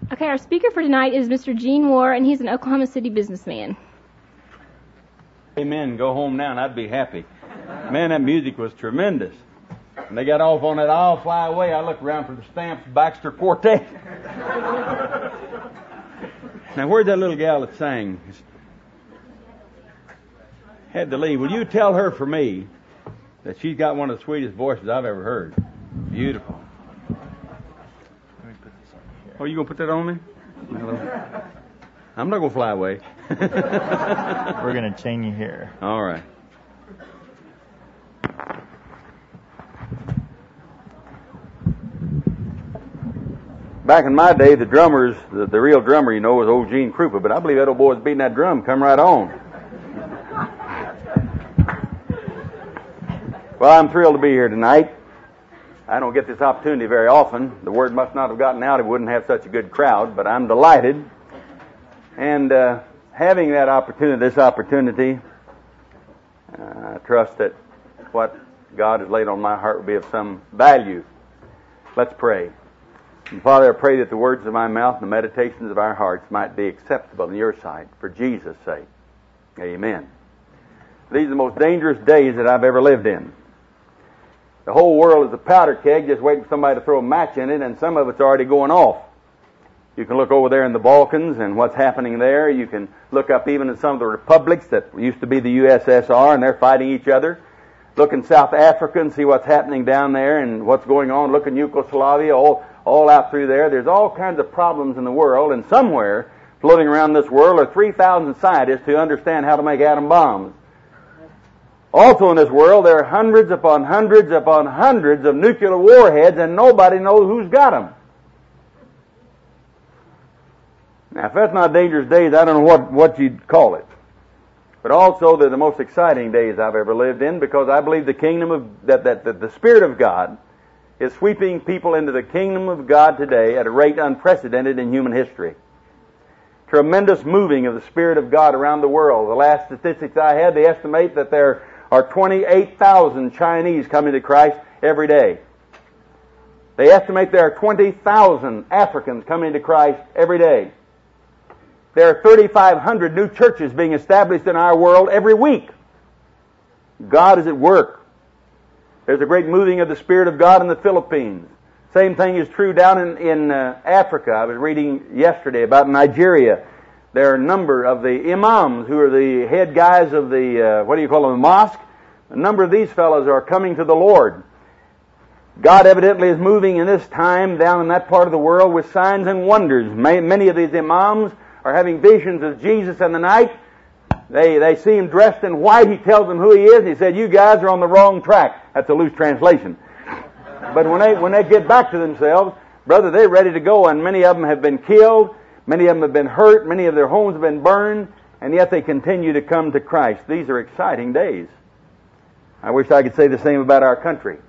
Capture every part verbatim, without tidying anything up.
Okay, our speaker for tonight is Mister Gene Moore, and he's an Oklahoma City businessman. Amen. Go home now and I'd be happy. Man, that music was tremendous. When they got off on that I'll Fly Away, I looked around for the Stamps Baxter Quartet. Now, where's that little gal that sang? Had to leave. Will you tell her for me that she's got one of the sweetest voices I've ever heard? Beautiful. Oh, you gonna put that on me? Hello. I'm not gonna fly away. We're gonna chain you here. All right. Back in my day, the drummers, the, the real drummer, you know, was old Gene Krupa, but I believe that old boy's beating that drum, come right on. Well, I'm thrilled to be here tonight. I don't get this opportunity very often. The word must not have gotten out if we wouldn't have such a good crowd, but I'm delighted. And uh, having that opportunity, this opportunity, uh, I trust that what God has laid on my heart will be of some value. Let's pray. And Father, I pray that the words of my mouth and the meditations of our hearts might be acceptable in your sight, for Jesus' sake. Amen. These are the most dangerous days that I've ever lived in. The whole world is a powder keg just waiting for somebody to throw a match in it, and some of it's already going off. You can look over there in the Balkans and what's happening there. You can look up even in some of the republics that used to be the U S S R, and they're fighting each other. Look in South Africa and see what's happening down there and what's going on. Look in Yugoslavia, all, all out through there. There's all kinds of problems in the world, and somewhere floating around this world are three thousand scientists who understand how to make atom bombs. Also in this world, there are hundreds upon hundreds upon hundreds of nuclear warheads, and nobody knows who's got them. Now, if that's not dangerous days, I don't know what, what you'd call it. But also, they're the most exciting days I've ever lived in, because I believe the kingdom of, that, that, that the Spirit of God is sweeping people into the kingdom of God today at a rate unprecedented in human history. Tremendous moving of the Spirit of God around the world. The last statistics I had, they estimate that there are twenty-eight thousand Chinese coming to Christ every day. They estimate there are twenty thousand Africans coming to Christ every day. There are thirty-five hundred new churches being established in our world every week. God is at work. There's a great moving of the Spirit of God in the Philippines. Same thing is true down in, in uh, Africa. I was reading yesterday about Nigeria. There are a number of the imams who are the head guys of the, uh, what do you call them, the mosque. A number of these fellows are coming to the Lord. God evidently is moving in this time down in that part of the world with signs and wonders. Many of these imams are having visions of Jesus in the night. They they see him dressed in white. He tells them who he is. He said, "You guys are on the wrong track." That's a loose translation. But when they when they get back to themselves, brother, they're ready to go, and many of them have been killed. Many of them have been hurt. Many of their homes have been burned, and yet they continue to come to Christ. These are exciting days. I wish I could say the same about our country.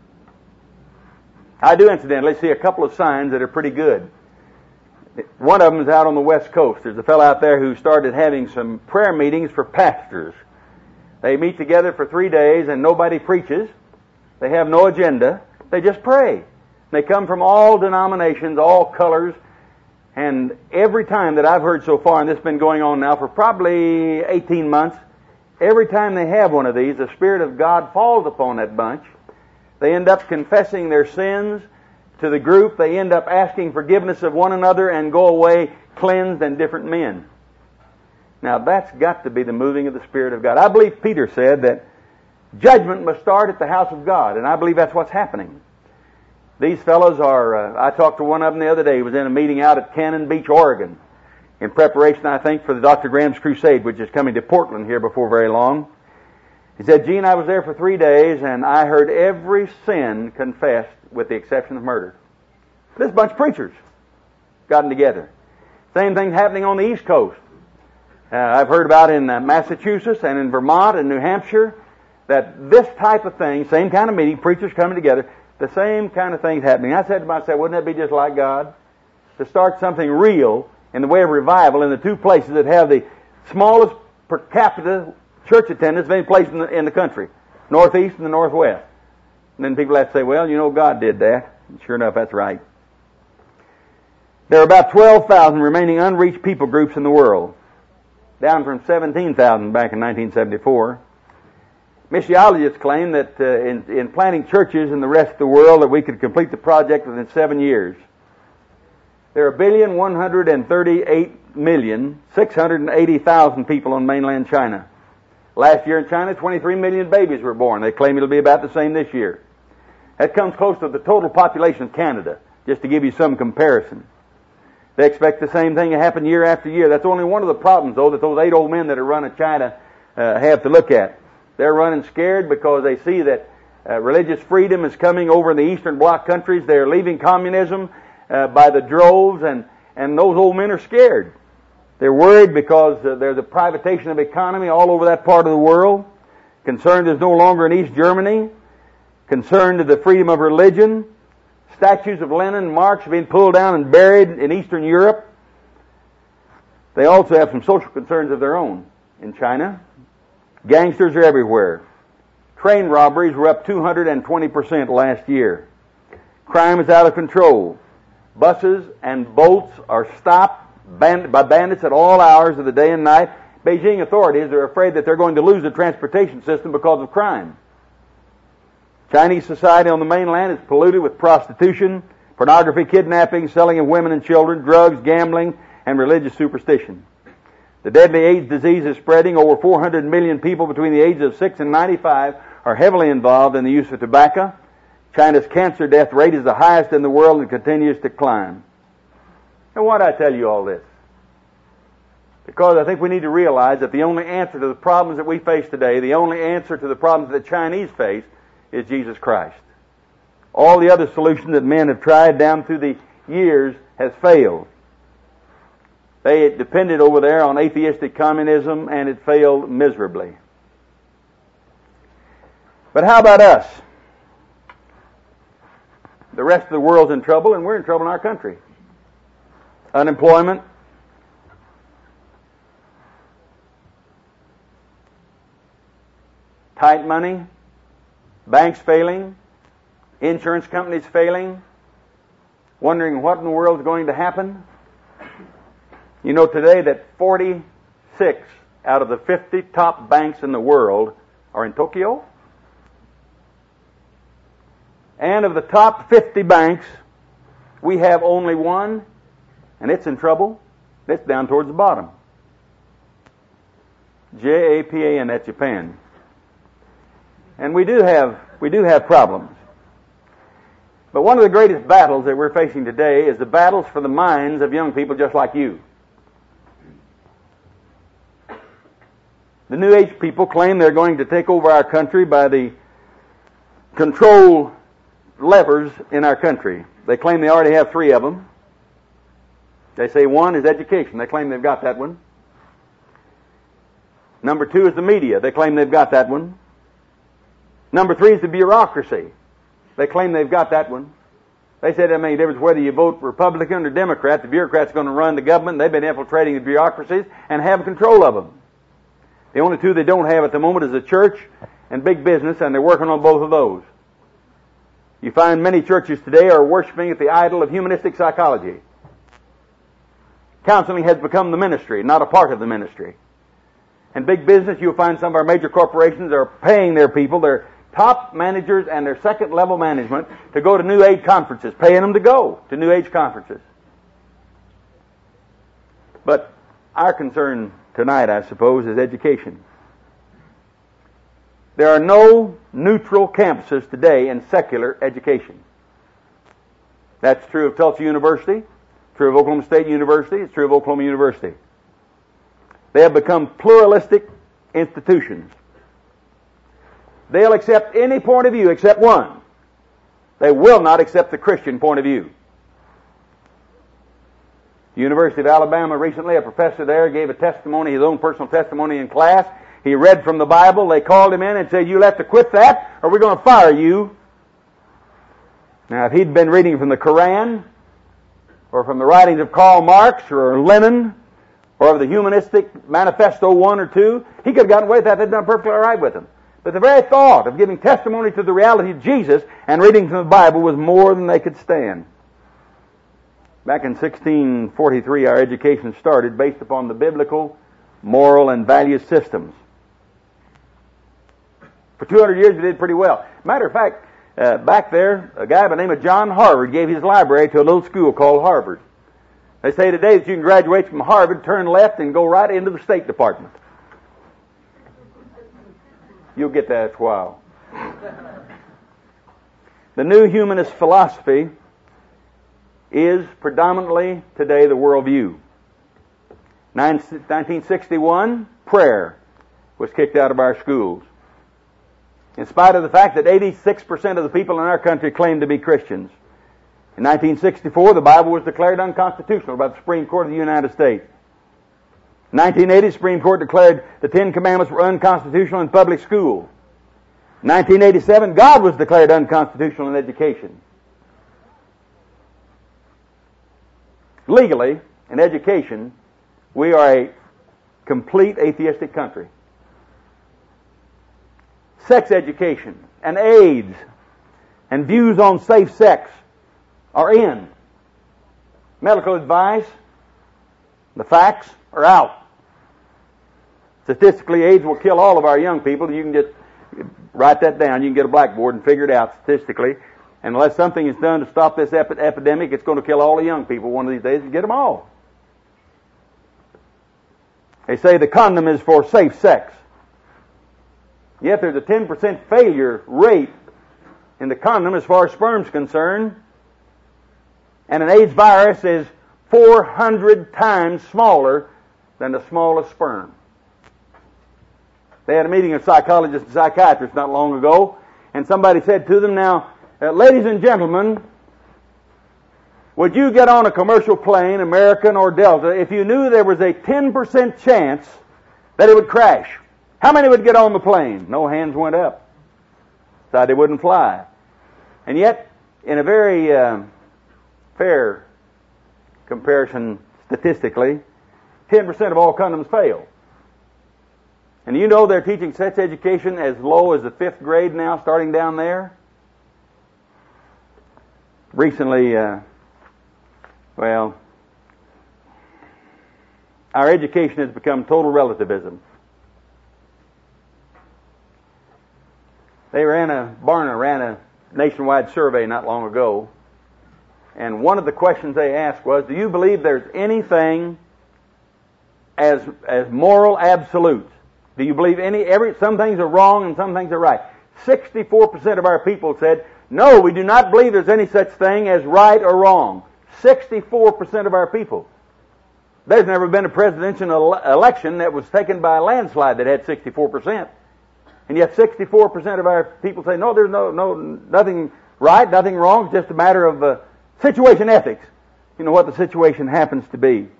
I do, incidentally, see a couple of signs that are pretty good. One of them is out on the West Coast. There's a fellow out there who started having some prayer meetings for pastors. They meet together for three days, and nobody preaches. They have no agenda. They just pray. They come from all denominations, all colors. And every time that I've heard so far, and this has been going on now for probably eighteen months, every time they have one of these, the Spirit of God falls upon that bunch. They end up confessing their sins to the group. They end up asking forgiveness of one another and go away cleansed and different men. Now that's got to be the moving of the Spirit of God. I believe Peter said that judgment must start at the house of God, and I believe that's what's happening. These fellows are, uh, I talked to one of them the other day. He was in a meeting out at Cannon Beach, Oregon, in preparation, I think, for the Doctor Graham's Crusade, which is coming to Portland here before very long. He said, "Gene, I was there for three days, and I heard every sin confessed with the exception of murder." This bunch of preachers gotten together. Same thing's happening on the East Coast. Uh, I've heard about in uh, Massachusetts and in Vermont and New Hampshire that this type of thing, same kind of meeting, preachers coming together, the same kind of things happening. I said to myself, wouldn't that be just like God? To start something real in the way of revival in the two places that have the smallest per capita church attendance of any place in the, in the country, Northeast and the Northwest. And then people have to say, well, you know, God did that. And sure enough, that's right. There are about twelve thousand remaining unreached people groups in the world, down from seventeen thousand back in nineteen seventy-four. Missiologists claim that uh, in, in planting churches in the rest of the world that we could complete the project within seven years. There are a billion one hundred thirty-eight million six hundred eighty thousand people on mainland China. Last year in China, twenty-three million babies were born. They claim it'll be about the same this year. That comes close to the total population of Canada, just to give you some comparison. They expect the same thing to happen year after year. That's only one of the problems, though, that those eight old men that are running China uh, have to look at. They're running scared because they see that uh, religious freedom is coming over in the Eastern Bloc countries. They're leaving communism uh, by the droves, and, and those old men are scared. They're worried because uh, there's a privatization of economy all over that part of the world. Concerned is no longer in East Germany. Concerned of the freedom of religion. Statues of Lenin and Marx have been pulled down and buried in Eastern Europe. They also have some social concerns of their own in China. Gangsters are everywhere. Train robberies were up two hundred twenty percent last year. Crime is out of control. Buses and boats are stopped by bandits at all hours of the day and night. Beijing authorities are afraid that they're going to lose the transportation system because of crime. Chinese society on the mainland is polluted with prostitution, pornography, kidnapping, selling of women and children, drugs, gambling, and religious superstition. The deadly AIDS disease is spreading. Over four hundred million people between the ages of six and ninety-five are heavily involved in the use of tobacco. China's cancer death rate is the highest in the world and continues to climb. Now, why do I tell you all this? Because I think we need to realize that the only answer to the problems that we face today, the only answer to the problems that the Chinese face, is Jesus Christ. All the other solutions that men have tried down through the years has failed. They depended over there on atheistic communism, and it failed miserably. But how about us? The rest of the world's in trouble, and we're in trouble in our country. Unemployment, tight money, banks failing, insurance companies failing, wondering what in the world is going to happen. You know today that forty-six out of the fifty top banks in the world are in Tokyo? And of the top fifty banks, we have only one, and it's in trouble. It's down towards the bottom. J A P A N, that's Japan. And we do have we do have problems. But one of the greatest battles that we're facing today is the battles for the minds of young people just like you. The New Age people claim they're going to take over our country by the control levers in our country. They claim they already have three of them. They say one is education. They claim they've got that one. Number two is the media. They claim they've got that one. Number three is the bureaucracy. They claim they've got that one. They say it doesn't make any difference whether you vote Republican or Democrat. The bureaucrats are going to run the government. They've been infiltrating the bureaucracies and have control of them. The only two they don't have at the moment is the church and big business, and they're working on both of those. You find many churches today are worshiping at the idol of humanistic psychology. Counseling has become the ministry, not a part of the ministry. And big business, you'll find some of our major corporations are paying their people, their top managers and their second level management, to go to New Age conferences, paying them to go to New Age conferences. But our concern tonight, I suppose, is education. There are no neutral campuses today in secular education. That's true of Tulsa University, true of Oklahoma State University, it's true of Oklahoma University. They have become pluralistic institutions. They'll accept any point of view except one. They will not accept the Christian point of view. The University of Alabama recently, a professor there gave a testimony, his own personal testimony in class. He read from the Bible. They called him in and said, "You'll have to quit that or we're going to fire you." Now, if he'd been reading from the Koran or from the writings of Karl Marx or Lenin or of the Humanistic Manifesto one or two, he could have gotten away with that. They'd done perfectly all right with him. But the very thought of giving testimony to the reality of Jesus and reading from the Bible was more than they could stand. Back in sixteen forty-three, our education started based upon the biblical, moral, and value systems. For two hundred years, we did pretty well. Matter of fact, uh, back there, a guy by the name of John Harvard gave his library to a little school called Harvard. They say today that you can graduate from Harvard, turn left, and go right into the State Department. You'll get that after a while. The new humanist philosophy is predominantly today the worldview. nineteen sixty-one, prayer was kicked out of our schools. In spite of the fact that eighty-six percent of the people in our country claimed to be Christians. In nineteen sixty-four, the Bible was declared unconstitutional by the Supreme Court of the United States. In nineteen eighty, the Supreme Court declared the Ten Commandments were unconstitutional in public school. In nineteen eighty-seven, God was declared unconstitutional in education. Legally, in education, we are a complete atheistic country. Sex education and AIDS and views on safe sex are in. Medical advice, the facts are out. Statistically, AIDS will kill all of our young people. You can just write that down. You can get a blackboard and figure it out statistically. And unless something is done to stop this epi- epidemic, it's going to kill all the young people one of these days and get them all. They say the condom is for safe sex. Yet there's a ten percent failure rate in the condom as far as sperm's concerned. And an AIDS virus is four hundred times smaller than the smallest sperm. They had a meeting of psychologists and psychiatrists not long ago, and somebody said to them, now, uh, ladies and gentlemen, would you get on a commercial plane, American or Delta, if you knew there was a ten percent chance that it would crash? How many would get on the plane? No hands went up. Decided they wouldn't fly. And yet, in a very uh, fair comparison statistically, ten percent of all condoms fail. And you know they're teaching sex education as low as the fifth grade now, starting down there? Recently, uh, well, our education has become total relativism. They ran a, Barna ran a nationwide survey not long ago, and one of the questions they asked was, do you believe there's anything as as moral absolutes? Do you believe any, every, some things are wrong and some things are right? sixty-four percent of our people said, no, we do not believe there's any such thing as right or wrong. sixty-four percent of our people. There's never been a presidential election that was taken by a landslide that had sixty-four percent. And yet sixty-four percent of our people say, no, there's no, no, nothing right, nothing wrong, it's just a matter of uh, situation ethics. You know, what the situation happens to be.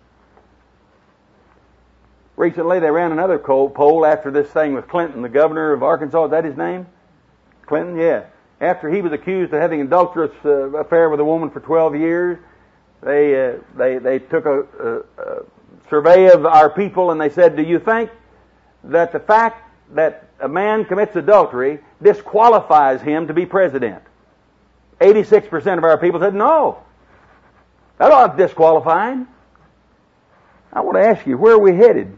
Recently, they ran another poll after this thing with Clinton, the governor of Arkansas. Is that his name? Clinton, yeah. After he was accused of having an adulterous uh, affair with a woman for twelve years, they uh, they they took a, a, a survey of our people and they said, do you think that the fact that a man commits adultery disqualifies him to be president? eighty-six percent of our people said no. That ought to disqualify him. I want to ask you, where are we headed?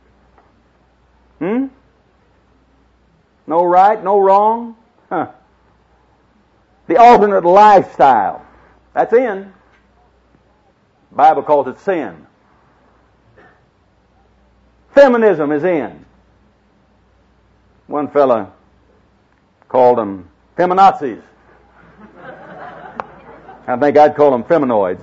Hmm? No right, no wrong? Huh. The alternate lifestyle. That's in. The Bible calls it sin. Feminism is in. One fella called them feminazis. I think I'd call them feminoids.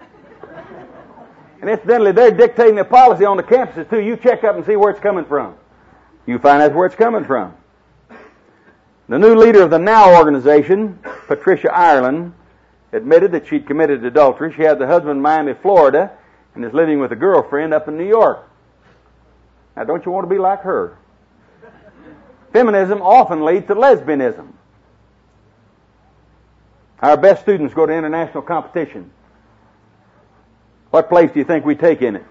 And incidentally, they're dictating the policy on the campuses too. You check up and see where it's coming from. You find out where it's coming from. The new leader of the NOW organization, Patricia Ireland, admitted that she'd committed adultery. She had the husband in Miami, Florida, and is living with a girlfriend up in New York. Now, don't you want to be like her? Feminism often leads to lesbianism. Our best students go to international competition. What place do you think we take in it?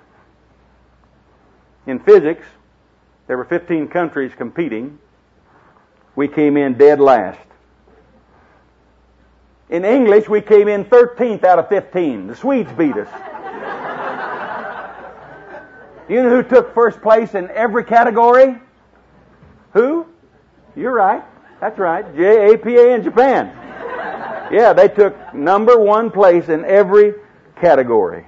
In physics, there were fifteen countries competing. We came in dead last. In English, we came in thirteenth out of fifteen. The Swedes beat us. You know who took first place in every category? Who? You're right. That's right. J A P A in Japan. Yeah, they took number one place in every category.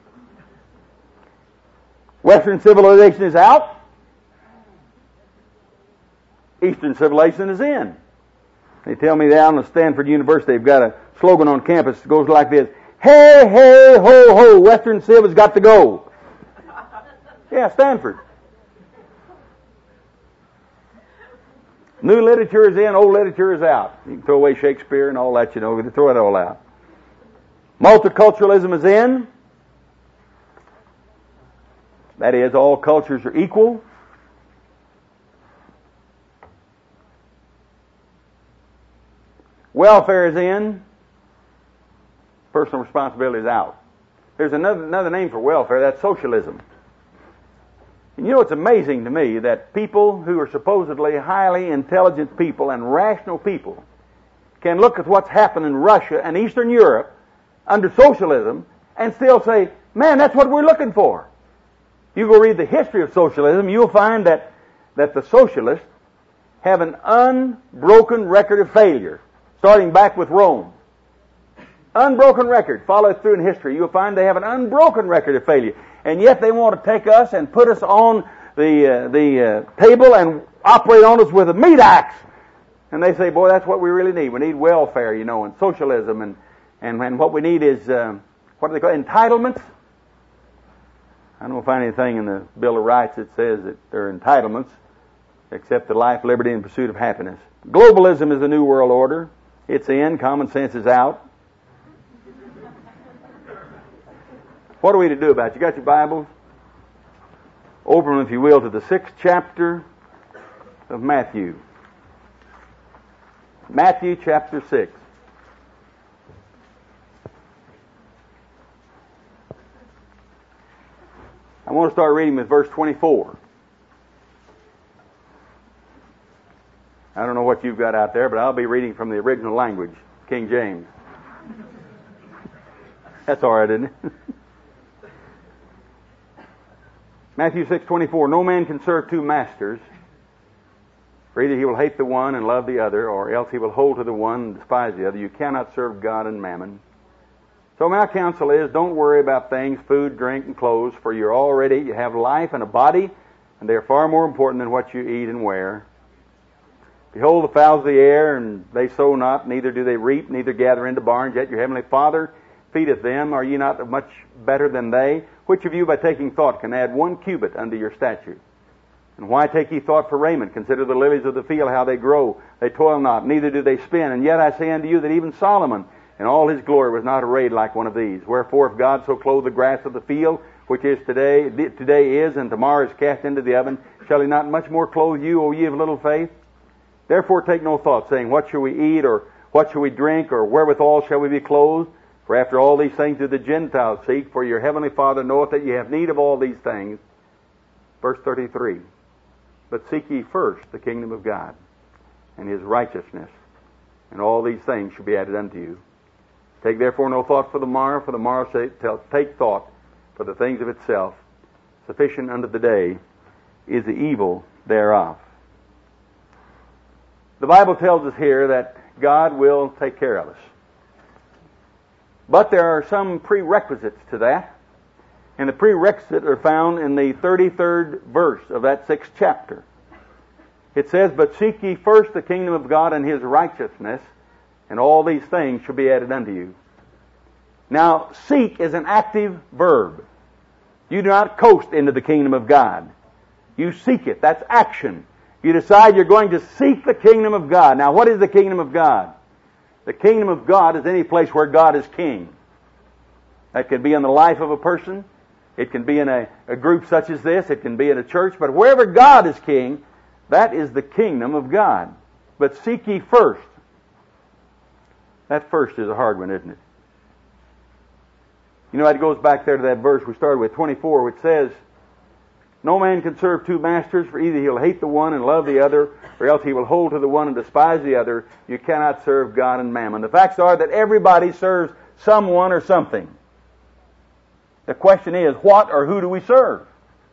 Western civilization is out. Eastern civilization is in. They tell me down at Stanford University they've got a slogan on campus that goes like this: hey, hey, ho, ho, Western Civ has got to go. Yeah, Stanford. New literature is in, old literature is out. You can throw away Shakespeare and all that, you know, throw it all out. Multiculturalism is in. That is, all cultures are equal. Welfare is in. Personal responsibility is out. There's another, another name for welfare, that's socialism. And you know, it's amazing to me that people who are supposedly highly intelligent people and rational people can look at what's happened in Russia and Eastern Europe under socialism and still say, man, that's what we're looking for. You go read the history of socialism, you'll find that, that the socialists have an unbroken record of failure, starting back with Rome. Unbroken record. Follow it through in history. You'll find they have an unbroken record of failure. And yet they want to take us and put us on the uh, the uh, table and operate on us with a meat axe. And they say, boy, that's what we really need. We need welfare, you know, and socialism. And, and, and what we need is, uh, what do they call it? Entitlements? I don't find anything in the Bill of Rights that says that there are entitlements except the life, liberty, and pursuit of happiness. Globalism is the new world order. It's in. Common sense is out. What are we to do about it? You got your Bibles? Open them, if you will, to the sixth chapter of Matthew. Matthew chapter six. I want to start reading with verse twenty-four. I don't know what you've got out there, but I'll be reading from the original language, King James. That's all right, isn't it? Matthew six twenty-four, no man can serve two masters, for either he will hate the one and love the other, or else he will hold to the one and despise the other. You cannot serve God and mammon. So my counsel is, don't worry about things, food, drink, and clothes, for you're already, you have life and a body, and they are far more important than what you eat and wear. Behold the fowls of the air, and they sow not, neither do they reap, neither gather into barns, yet your heavenly Father feedeth them. Are ye not much better than they? Which of you by taking thought can add one cubit unto your stature? And why take ye thought for raiment? Consider the lilies of the field, how they grow. They toil not, neither do they spin. And yet I say unto you that even Solomon in all his glory was not arrayed like one of these. Wherefore if God so clothe the grass of the field, which is today, today is, and tomorrow is cast into the oven, shall he not much more clothe you, O ye of little faith? Therefore take no thought, saying, what shall we eat, or what shall we drink, or wherewithal shall we be clothed? For after all these things do the Gentiles seek, for your heavenly Father knoweth that ye have need of all these things. Verse thirty-three, but seek ye first the kingdom of God, and his righteousness, and all these things shall be added unto you. Take therefore no thought for the morrow, for the morrow shall take thought for the things of itself. Sufficient unto the day is the evil thereof. The Bible tells us here that God will take care of us. But there are some prerequisites to that. And the prerequisites are found in the thirty-third verse of that sixth chapter. It says, but seek ye first the kingdom of God and his righteousness, and all these things shall be added unto you. Now, seek is an active verb. You do not coast into the kingdom of God. You seek it. That's action. You decide you're going to seek the kingdom of God. Now, what is the kingdom of God? The kingdom of God is any place where God is king. That could be in the life of a person. It can be in a, a group such as this. It can be in a church. But wherever God is king, that is the kingdom of God. But seek ye first. That first is a hard one, isn't it? You know, it goes back there to that verse we started with, twenty-four, which says, No man can serve two masters, for either he'll hate the one and love the other, or else he will hold to the one and despise the other. You cannot serve God and mammon. The facts are that everybody serves someone or something. The question is, what or who do we serve?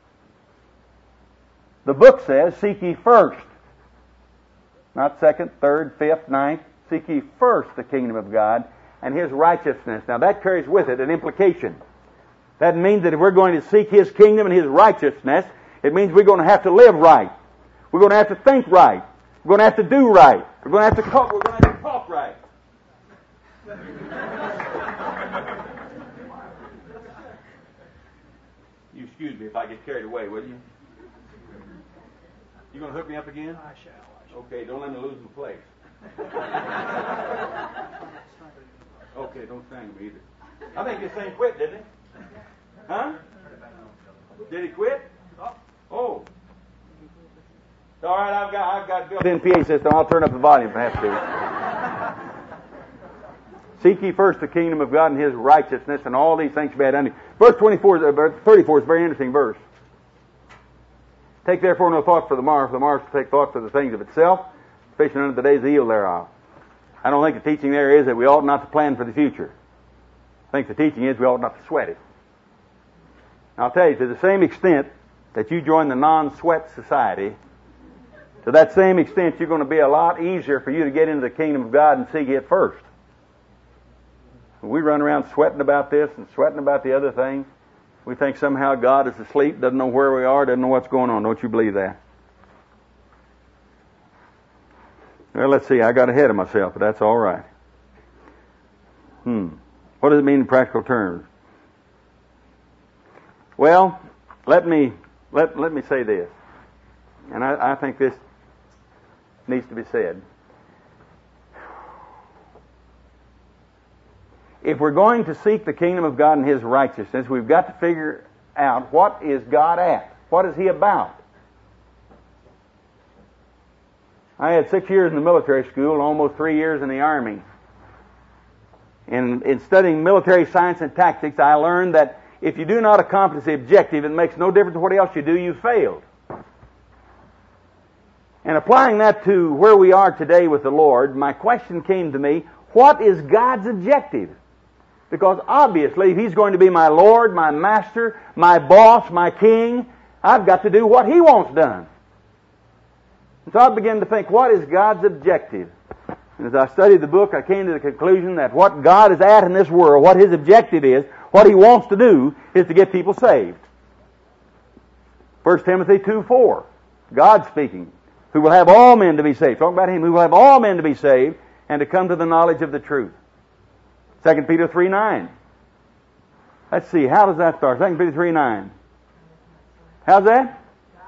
The book says, seek ye first. Not second, third, fifth, ninth. Seek ye first the kingdom of God and His righteousness. Now that carries with it an implication. That means that if we're going to seek His kingdom and His righteousness, it means we're going to have to live right. We're going to have to think right. We're going to have to do right. We're going to have to talk, we're going to have to talk right. You excuse me if I get carried away, will you? You going to hook me up again? I shall. Okay, don't let me lose my place. Okay, don't strangle me either. I think this thing quit, didn't it? Huh? Did he quit? Oh. All right, I've got I've got built-in P A system. I'll turn up the volume if I have to. Seek ye first the kingdom of God and His righteousness, and all these things shall be added unto you. Verse twenty-four, uh, thirty-four is a very interesting verse. Take therefore no thought for the morrow, for the morrow shall take thought for the things of itself, sufficient unto the days the evil thereof. I don't think the teaching there is that we ought not to plan for the future. I think the teaching is we ought not to sweat it. I'll tell you, to the same extent that you join the non-sweat society, to that same extent you're going to be a lot easier for you to get into the kingdom of God and seek it first. We run around sweating about this and sweating about the other thing. We think somehow God is asleep, doesn't know where we are, doesn't know what's going on. Don't you believe that? Well, let's see. I got ahead of myself, but that's all right. Hmm. What does it mean in practical terms? Well, let me let let me say this, and I, I think this needs to be said. If we're going to seek the kingdom of God and His righteousness, we've got to figure out what is God at? What is He about? I had six years in the military school and almost three years in the Army. And in studying military science and tactics, I learned that if you do not accomplish the objective, it makes no difference what else you do, you failed. And applying that to where we are today with the Lord, my question came to me, what is God's objective? Because obviously, if He's going to be my Lord, my Master, my boss, my King, I've got to do what He wants done. And so I began to think, what is God's objective? And as I studied the book, I came to the conclusion that what God is at in this world, what His objective is, what He wants to do, is to get people saved. First Timothy two four, God speaking, who will have all men to be saved. Talking about Him, who will have all men to be saved and to come to the knowledge of the truth. Second Peter three nine. Let's see, how does that start? Second Peter three nine. How's that?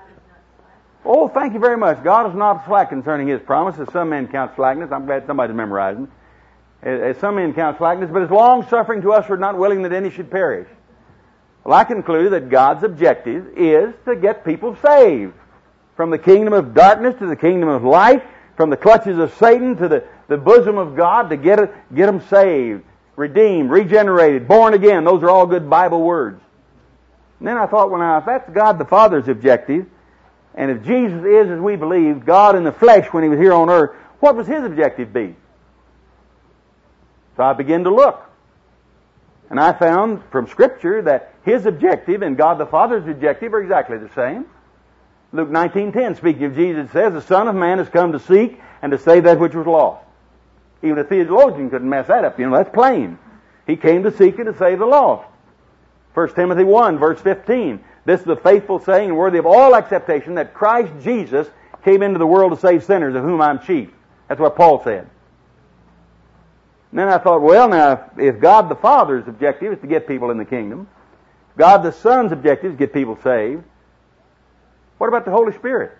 Oh, thank you very much. God is not slack concerning His promise, as some men count slackness. I'm glad somebody's memorizing. As some men count slackness, but is long-suffering to us, we're not willing that any should perish. Well, I conclude that God's objective is to get people saved. From the kingdom of darkness to the kingdom of light, from the clutches of Satan to the, the bosom of God, to get it, get them saved, redeemed, regenerated, born again. Those are all good Bible words. And then I thought, well, now, if that's God the Father's objective, and if Jesus is, as we believe, God in the flesh when He was here on earth, what was His objective be? So I began to look. And I found from Scripture that His objective and God the Father's objective are exactly the same. Luke nineteen ten, speaking of Jesus, says, the Son of Man has come to seek and to save that which was lost. Even a theologian couldn't mess that up. You know, that's plain. He came to seek and to save the lost. First Timothy one, verse fifteen. This is the faithful saying and worthy of all acceptation that Christ Jesus came into the world to save sinners, of whom I'm chief. That's what Paul said. And then I thought, well, now, if God the Father's objective is to get people in the kingdom, God the Son's objective is to get people saved, what about the Holy Spirit?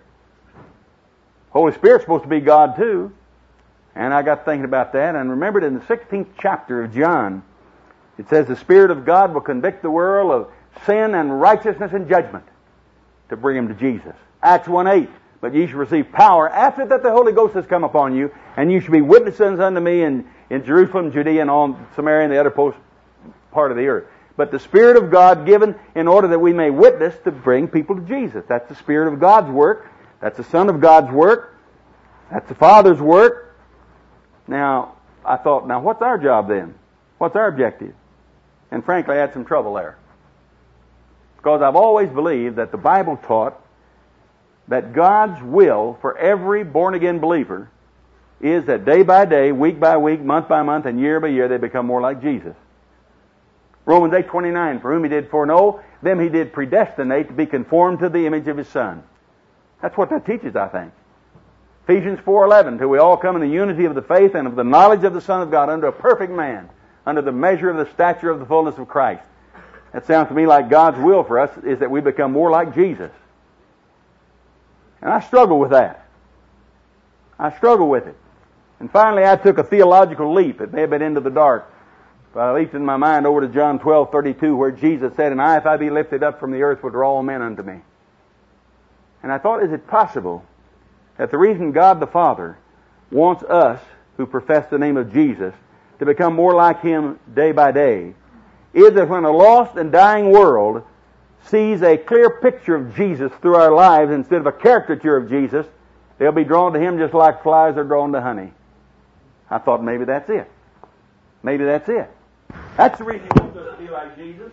Holy Spirit's supposed to be God too. And I got thinking about that and remembered in the sixteenth chapter of John, it says, the Spirit of God will convict the world of sin and righteousness and judgment to bring them to Jesus. Acts one eight, but ye shall receive power after that the Holy Ghost has come upon you, and you shall be witnesses unto me in, in Jerusalem, Judea, and all Samaria and the other post part of the earth. but the Spirit of God given in order that we may witness to bring people to Jesus. That's the Spirit of God's work. That's the Son of God's work. That's the Father's work. Now, I thought, now what's our job then? What's our objective? And frankly, I had some trouble there. Because I've always believed that the Bible taught that God's will for every born-again believer is that day by day, week by week, month by month, and year by year, they become more like Jesus. Romans eight twenty-nine, for whom He did foreknow, them He did predestinate to be conformed to the image of His Son. That's what that teaches, I think. Ephesians four eleven, till we all come in the unity of the faith and of the knowledge of the Son of God, unto a perfect man, under the measure of the stature of the fullness of Christ. That sounds to me like God's will for us is that we become more like Jesus. And I struggle with that. I struggle with it. And finally I took a theological leap. It may have been into the dark. But I leaped in my mind over to John twelve thirty-two, where Jesus said, and I, if I be lifted up from the earth, will draw all men unto me. And I thought, is it possible that the reason God the Father wants us, who profess the name of Jesus, to become more like Him day by day, is that when a lost and dying world sees a clear picture of Jesus through our lives instead of a caricature of Jesus, they'll be drawn to Him just like flies are drawn to honey. I thought maybe that's it. Maybe that's it. That's the reason He wants us to be like Jesus.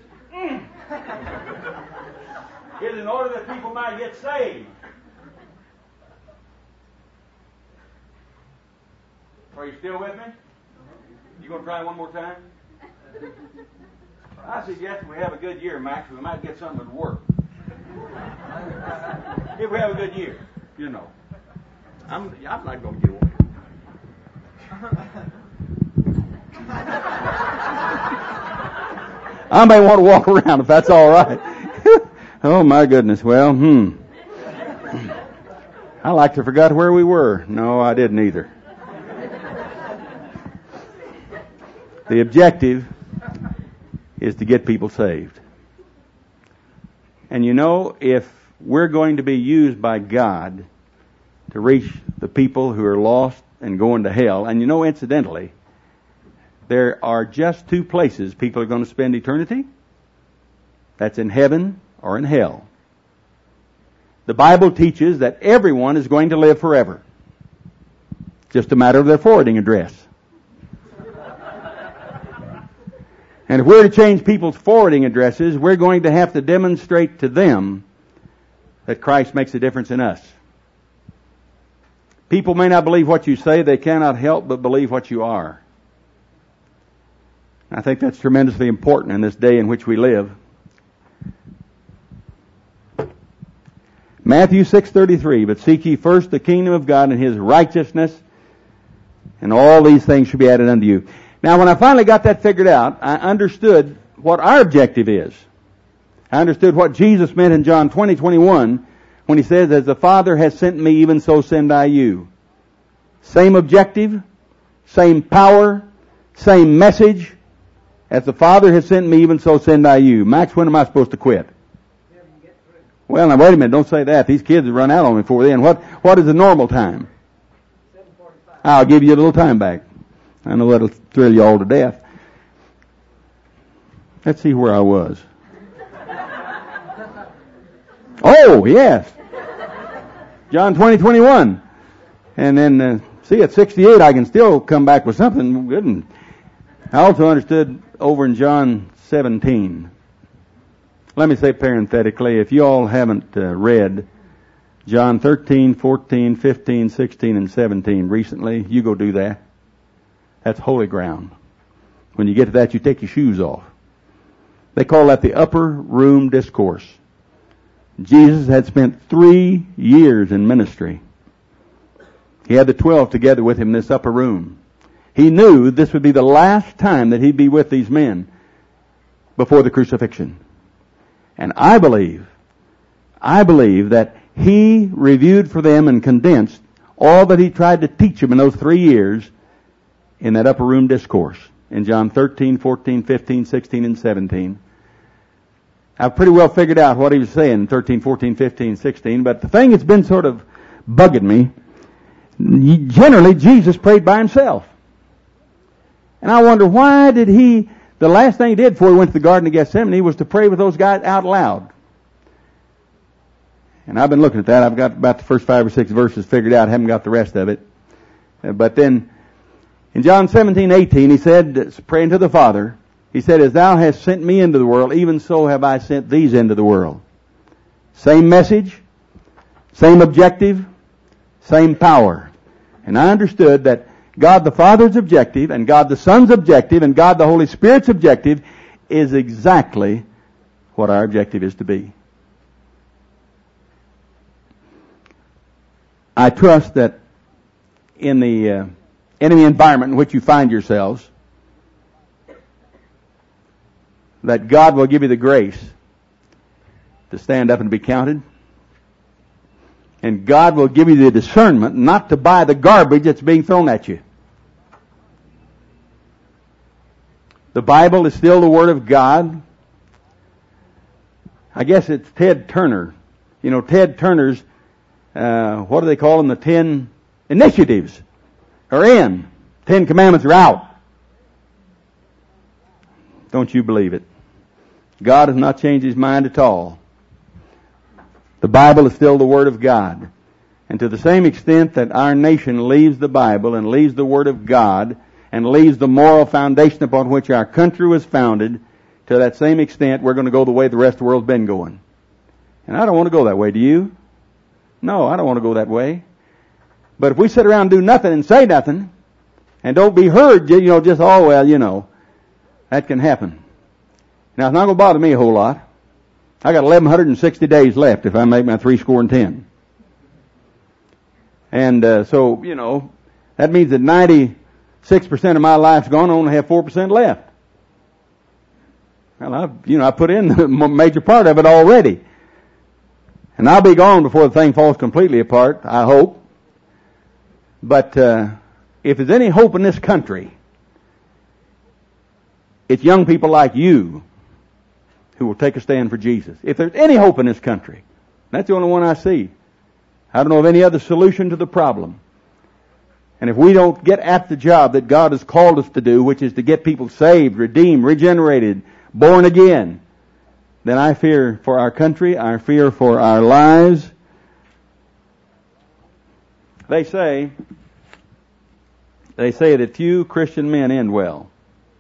It's in order that people might get saved. Are you still with me? You going to try one more time? I suggest we have a good year, Max. We might get something to work. If we have a good year, you know. I'm, I'm not going to get away. I may want to walk around if that's all right. Oh my goodness. Well, hmm. I like to forgot where we were. No, I didn't either. The objective is to get people saved. And you know, if we're going to be used by God to reach the people who are lost and going to hell, and you know, incidentally, there are just two places people are going to spend eternity. That's in heaven or in hell. The Bible teaches that everyone is going to live forever. Just a matter of their forwarding address. And if we're to change people's forwarding addresses, we're going to have to demonstrate to them that Christ makes a difference in us. People may not believe what you say, they cannot help but believe what you are. I think that's tremendously important in this day in which we live. Matthew six thirty-three, but seek ye first the kingdom of God and His righteousness, and all these things shall be added unto you. Now, when I finally got that figured out, I understood what our objective is. I understood what Jesus meant in John twenty twenty-one when He says, as the Father has sent me, even so send I you. Same objective, same power, same message. As the Father has sent me, even so send I you. Max, when am I supposed to quit? Well, now wait a minute, don't say that. These kids have run out on me before then. What, what is the normal time? I'll give you a little time back. I know that'll thrill you all to death. Let's see where I was. Oh, yes. John twenty twenty-one. And then, uh, see, at sixty-eight I can still come back with something good. And I also understood over in John seventeen. Let me say parenthetically, if you all haven't uh, read John thirteen, fourteen, fifteen, sixteen, and seventeen recently, you go do that. That's holy ground. When you get to that, you take your shoes off. They call that the upper room discourse. Jesus had spent three years in ministry. He had the twelve together with him in this upper room. He knew this would be the last time that he'd be with these men before the crucifixion. And I believe, I believe that he reviewed for them and condensed all that he tried to teach them in those three years in that upper room discourse in John thirteen, fourteen, fifteen, sixteen, and seventeen. I've pretty well figured out what he was saying in thirteen, fourteen, fifteen, sixteen, but the thing that's been sort of bugging me, generally Jesus prayed by himself. And I wonder, why did he the last thing he did before he went to the Garden of Gethsemane was to pray with those guys out loud. And I've been looking at that. I've got about the first five or six verses figured out. I haven't got the rest of it. Uh, but then, in John seventeen eighteen, he said, praying to the Father, he said, as thou hast sent me into the world, even so have I sent these into the world. Same message, same objective, same power. And I understood that God the Father's objective and God the Son's objective and God the Holy Spirit's objective is exactly what our objective is to be. I trust that in the uh, enemy environment in which you find yourselves, that God will give you the grace to stand up and be counted. And God will give you the discernment not to buy the garbage that's being thrown at you. The Bible is still the Word of God. I guess it's Ted Turner. You know, Ted Turner's, uh, what do they call them? The Ten Initiatives are in. Ten Commandments are out. Don't you believe it? God has not changed His mind at all. The Bible is still the Word of God. And to the same extent that our nation leaves the Bible and leaves the Word of God and leaves the moral foundation upon which our country was founded, to that same extent we're going to go the way the rest of the world's been going. And I don't want to go that way, do you? No, I don't want to go that way. But if we sit around and do nothing and say nothing, and don't be heard, you know, just, oh, well, you know, that can happen. Now, it's not going to bother me a whole lot. I got eleven sixty days left if I make my three score and ten. And uh, so, you know, that means that ninety-six percent of my life's gone. I only have four percent left. Well, I, you know, I put in the major part of it already. And I'll be gone before the thing falls completely apart, I hope. But uh, if there's any hope in this country, it's young people like you who will take a stand for Jesus. If there's any hope in this country, that's the only one I see. I don't know of any other solution to the problem. And if we don't get at the job that God has called us to do, which is to get people saved, redeemed, regenerated, born again, then I fear for our country, I fear for our lives. They say, they say that few Christian men end well.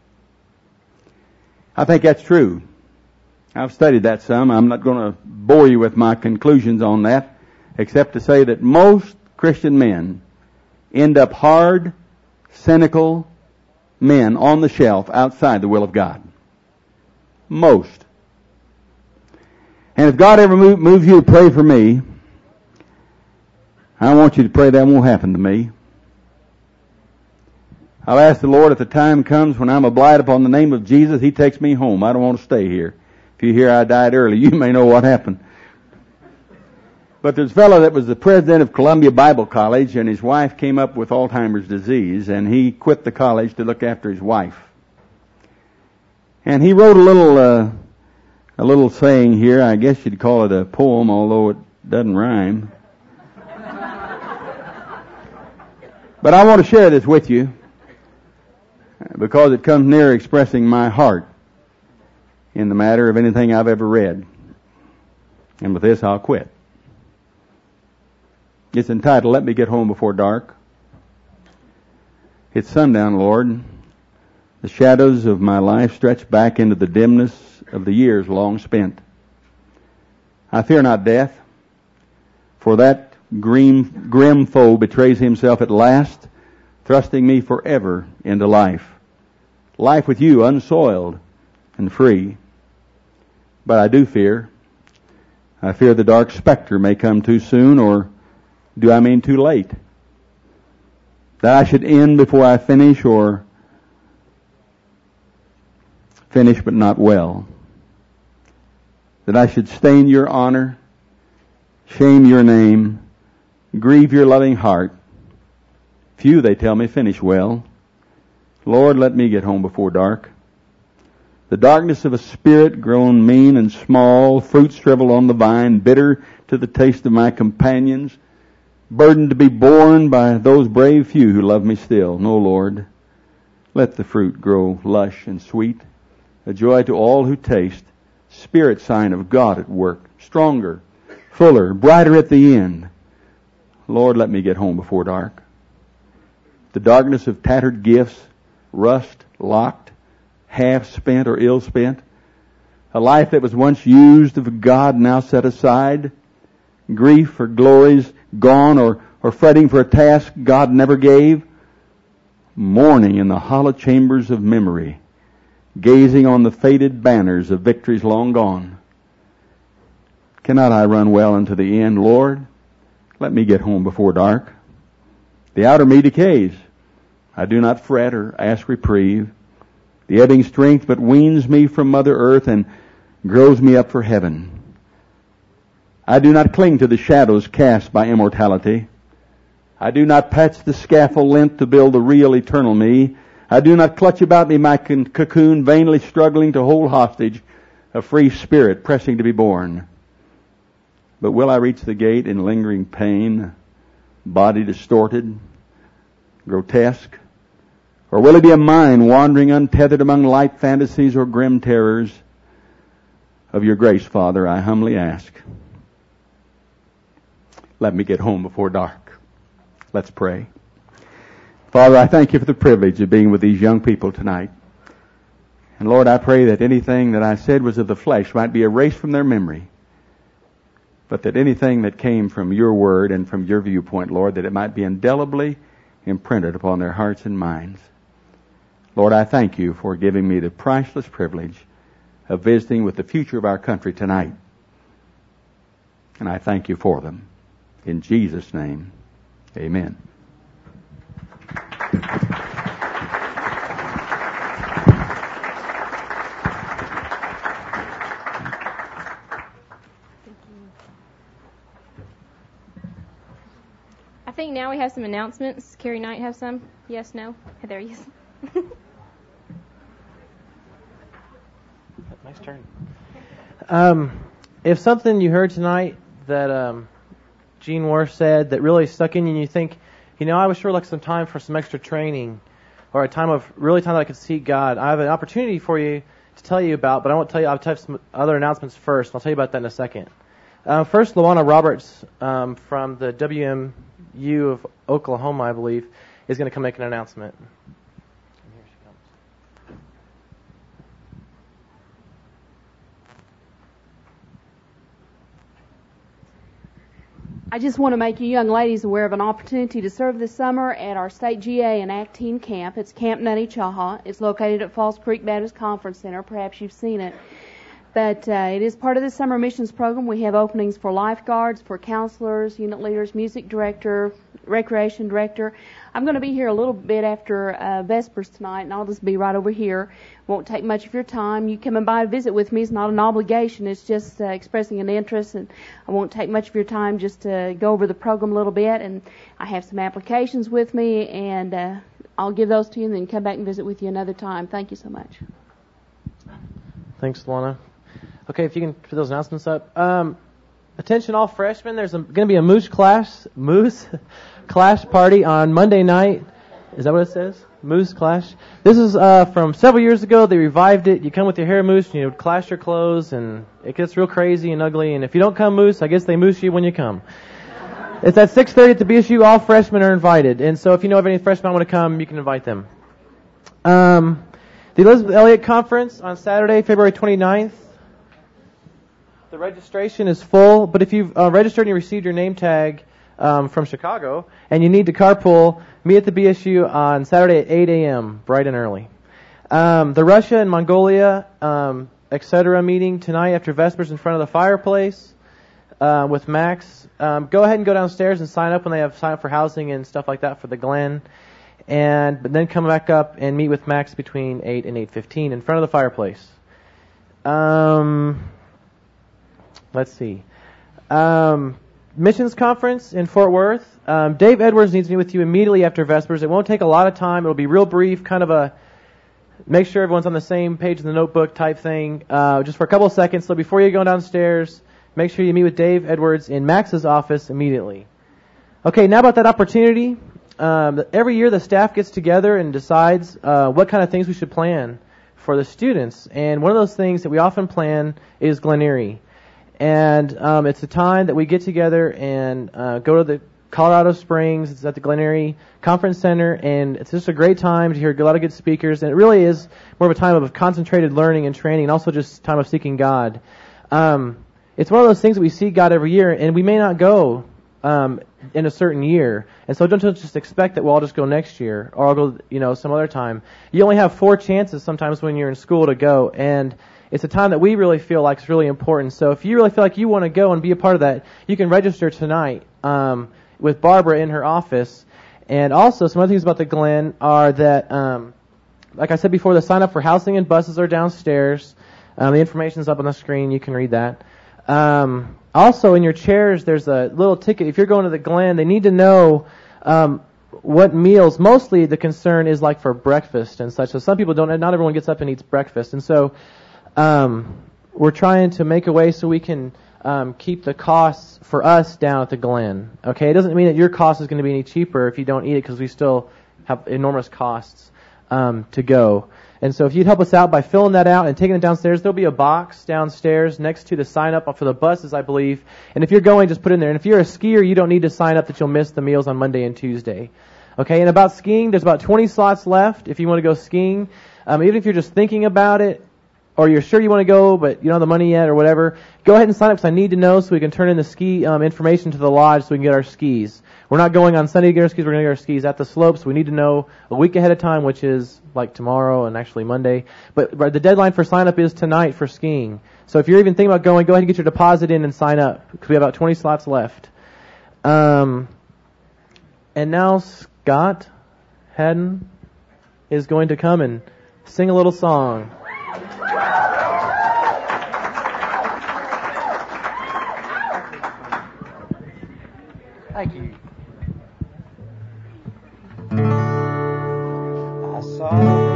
I think that's true. I've studied that some. I'm not going to bore you with my conclusions on that, except to say that most Christian men end up hard, cynical men on the shelf outside the will of God. Most. And if God ever move, moves you to pray for me, I want you to pray that won't happen to me. I'll ask the Lord if the time comes when I'm obliged upon the name of Jesus, He takes me home. I don't want to stay here. If you hear I died early, you may know what happened. But there's a fellow that was the president of Columbia Bible College, and his wife came up with Alzheimer's disease, and he quit the college to look after his wife. And he wrote a little, uh, a little saying here. I guess you'd call it a poem, although it doesn't rhyme. But I want to share this with you because it comes near expressing my heart in the matter of anything I've ever read. And with this, I'll quit. It's entitled, Let Me Get Home Before Dark. It's sundown, Lord. The shadows of my life stretch back into the dimness of the years long spent. I fear not death, for that grim, grim foe betrays himself at last, thrusting me forever into life. Life with you, unsoiled and free. But I do fear. I fear the dark specter may come too soon, or do I mean too late? That I should end before I finish, or finish but not well. That I should stain your honor, shame your name, grieve your loving heart. Few, they tell me, finish well. Lord, let me get home before dark. The darkness of a spirit grown mean and small, fruit shriveled on the vine, bitter to the taste of my companions, burdened to be borne by those brave few who love me still. No, Lord, let the fruit grow lush and sweet. a joy to all who taste, Spirit sign of God at work, stronger, fuller, brighter at the end. Lord, let me get home before dark. The darkness of tattered gifts, rust, locked, half spent or ill spent, a life that was once used of God now set aside, grief for glories gone or, or fretting for a task God never gave, mourning in the hollow chambers of memory, gazing on the faded banners of victories long gone. Cannot I run well unto the end, Lord? Let me get home before dark. The outer me decays. I do not fret or ask reprieve. The ebbing strength but weans me from Mother Earth and grows me up for heaven. I do not cling to the shadows cast by immortality. I do not patch the scaffold lent to build the real eternal me. I do not clutch about me my cocoon, vainly struggling to hold hostage a free spirit pressing to be born. But will I reach the gate in lingering pain, body distorted, grotesque? Or will it be a mind wandering untethered among light fantasies or grim terrors? Of your grace, Father, I humbly ask. Let me get home before dark. Let's pray. Father, I thank you for the privilege of being with these young people tonight. And Lord, I pray that anything that I said was of the flesh might be erased from their memory, but that anything that came from your word and from your viewpoint, Lord, that it might be indelibly imprinted upon their hearts and minds. Lord, I thank you for giving me the priceless privilege of visiting with the future of our country tonight. And I thank you for them. In Jesus' name, amen. I think now we have some announcements. Carrie Knight have some? Yes, no? There he is. Nice turn. Um, if something you heard tonight that um, Gene Moore said that really stuck in you and you think, you know, I would sure like some time for some extra training or a time of really time that I could seek God, I have an opportunity for you to tell you about, but I won't tell you, I'll tell you some other announcements first. I'll tell you about that in a second. Uh, first, Luana Roberts um, from the W M U of Oklahoma, I believe, is going to come make an announcement. And here she comes. I just want to make you young ladies aware of an opportunity to serve this summer at our state G A and Act Team camp. It's Camp Nutty Chaha. It's located at Falls Creek Baptist Conference Center. Perhaps you've seen it. But uh, it is part of the summer missions program. We have openings for lifeguards, for counselors, unit leaders, music director, recreation director. I'm going to be here a little bit after uh, Vespers tonight, and I'll just be right over here. Won't take much of your time. You coming by and visit with me is not an obligation. It's just uh, expressing an interest, and I won't take much of your time just to go over the program a little bit. And I have some applications with me, and uh, I'll give those to you and then come back and visit with you another time. Thank you so much. Thanks, Luana. Okay, if you can put those announcements up. Um, attention all freshmen, there's going to be a Moose Clash, Moose Clash party on Monday night. Is that what it says? Moose Clash. This is uh, from several years ago. They revived it. You come with your hair moose and you clash your clothes, and it gets real crazy and ugly. And if you don't come moose, I guess they moose you when you come. It's at six thirty at the B S U. All freshmen are invited. And so if you know of any freshmen who want to come, you can invite them. Um, the Elizabeth Elliot Conference on Saturday, February twenty-ninth. The registration is full, but if you've uh, registered and you received your name tag um, from Chicago and you need to carpool, meet at the B S U on Saturday at eight a.m., bright and early. Um, the Russia and Mongolia, um, et cetera meeting tonight after Vespers in front of the fireplace uh, with Max. Um, go ahead and go downstairs and sign up when they have sign up for housing and stuff like that for the Glen. And but then come back up and meet with Max between eight and eight fifteen in front of the fireplace. Um... Let's see. Um, missions conference in Fort Worth. Um, Dave Edwards needs to meet with you immediately after Vespers. It won't take a lot of time. It'll be real brief, kind of a make sure everyone's on the same page in the notebook type thing, uh, just for a couple of seconds. So before you go downstairs, make sure you meet with Dave Edwards in Max's office immediately. Okay, now about that opportunity. Um, every year the staff gets together and decides uh, what kind of things we should plan for the students. And one of those things that we often plan is Glen Erie. And um, it's a time that we get together and uh, go to the Colorado Springs. It's at the Glen Erie Conference Center, and it's just a great time to hear a lot of good speakers. And it really is more of a time of concentrated learning and training, and also just time of seeking God. Um, it's one of those things that we seek God every year, and we may not go um, in a certain year. And so don't just expect that, well, I'll just go next year, or I'll go, you know, some other time. You only have four chances sometimes when you're in school to go, and it's a time that we really feel like is really important. So if you really feel like you want to go and be a part of that, you can register tonight um, with Barbara in her office. And also, some other things about the Glen are that, um, like I said before, the sign up for housing and buses are downstairs. Um, the information's up on the screen. You can read that. Um, also, in your chairs, there's a little ticket. If you're going to the Glen, they need to know um, what meals. Mostly, the concern is like for breakfast and such. So some people don't. Not everyone gets up and eats breakfast, and so um, we're trying to make a way so we can um, keep the costs for us down at the Glen. Okay, it doesn't mean that your cost is going to be any cheaper if you don't eat it, because we still have enormous costs um, to go. And so if you'd help us out by filling that out and taking it downstairs, there'll be a box downstairs next to the sign up for the buses, I believe. And if you're going, just put it in there. And if you're a skier, you don't need to sign up that you'll miss the meals on Monday and Tuesday. Okay, and about skiing, there's about twenty slots left if you want to go skiing. Um, even if you're just thinking about it, or you're sure you want to go, but you don't have the money yet or whatever, go ahead and sign up, because I need to know so we can turn in the ski um, information to the lodge so we can get our skis. We're not going on Sunday to get our skis. We're going to get our skis at the slopes. We need to know a week ahead of time, which is like tomorrow and actually Monday. But, but the deadline for sign up is tonight for skiing. So if you're even thinking about going, go ahead and get your deposit in and sign up, because we have about twenty slots left. Um, and now Scott Haddon is going to come and sing a little song. Thank you. I saw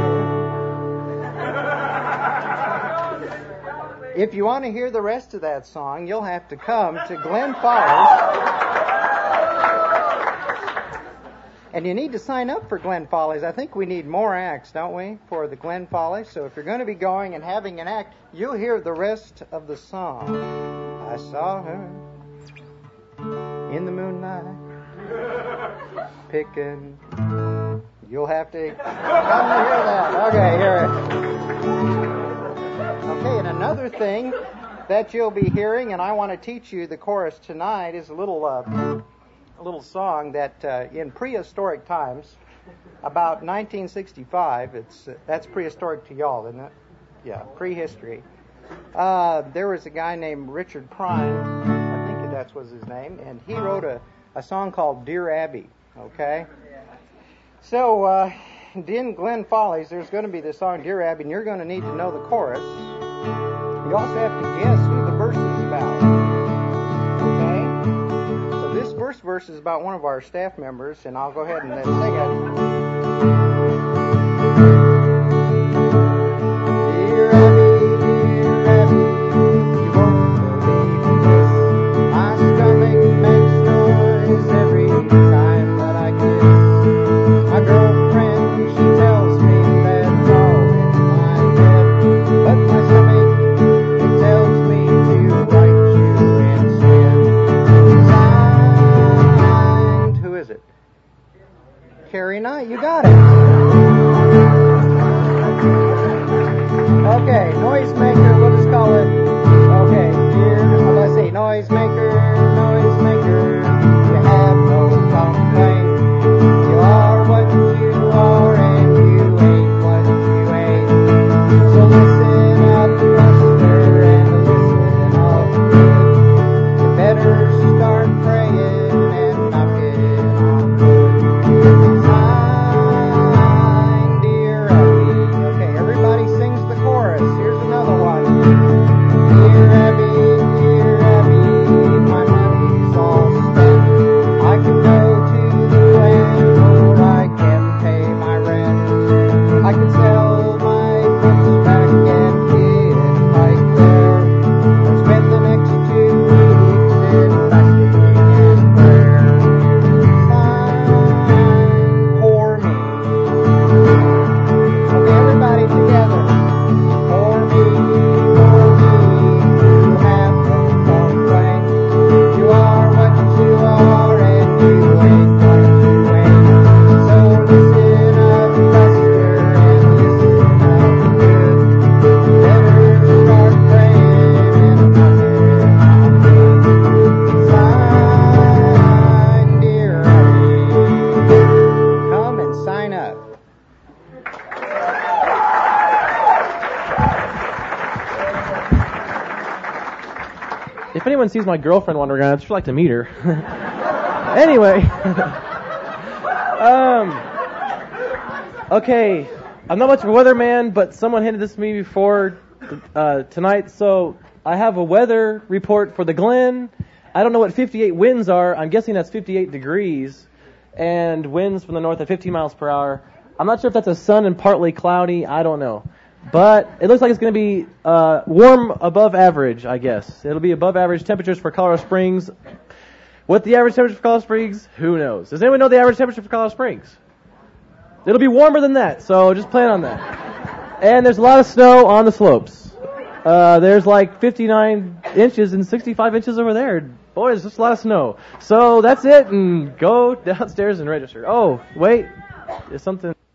her. If you want to hear the rest of that song, you'll have to come to Glen Follies. And you need to sign up for Glen Follies. I think we need more acts, don't we, for the Glen Follies? So if you're going to be going and having an act, you'll hear the rest of the song. I saw her in the moonlight, picking. You'll have to come to hear that. Okay, hear it. Okay, and another thing that you'll be hearing, and I want to teach you the chorus tonight, is a little, uh, a little song that uh, in prehistoric times, about nineteen sixty-five. It's uh, that's prehistoric to y'all, isn't it? Yeah, prehistory. Uh, there was a guy named Richard Prime. That was his name, and he wrote a, a song called Dear Abby, okay? So, uh, in Glen Follies, there's going to be this song, Dear Abby, and you're going to need to know the chorus. You also have to guess who the verse is about, okay? So this first verse is about one of our staff members, and I'll go ahead and then sing it. Dear Abby, dear Abby, every time that I kiss my girlfriend, she tells me that it's all in my head, but my stomach, it tells me to write you instead. Signed, who is it? Carrie Knight, you got it. Okay, noisemaker, we'll just call it, okay, dear, let's see, noisemaker, noisemaker. Have no complaint. You are what you are, and you ain't what you ain't. So listen up, Buster, and listen up good. You better start praying and knocking on wood. Sign, dear Abby. Okay, everybody sings the chorus. Here's another one. Dear Abby, dear Abby, my money's all spent. I can go to the land, or I can pay my rent. I can sell my books back and get right there, or spend the next two weeks in fasting and prayer. Sign for me. Okay, everybody together. If anyone sees my girlfriend wandering around, I'd sure like to meet her. Anyway. um, okay. I'm not much of a weatherman, but someone handed this to me before uh, tonight. So I have a weather report for the Glen. I don't know what fifty-eight winds are. I'm guessing that's fifty-eight degrees. And winds from the north at fifteen miles per hour. I'm not sure if that's a sun and partly cloudy. I don't know. But it looks like it's going to be uh, warm above average, I guess. It'll be above average temperatures for Colorado Springs. What the average temperature for Colorado Springs? Who knows? Does anyone know the average temperature for Colorado Springs? It'll be warmer than that, so just plan on that. And there's a lot of snow on the slopes. Uh, there's like fifty-nine inches and sixty-five inches over there. Boy, there's just a lot of snow. So that's it, and go downstairs and register. Oh, wait. There's something...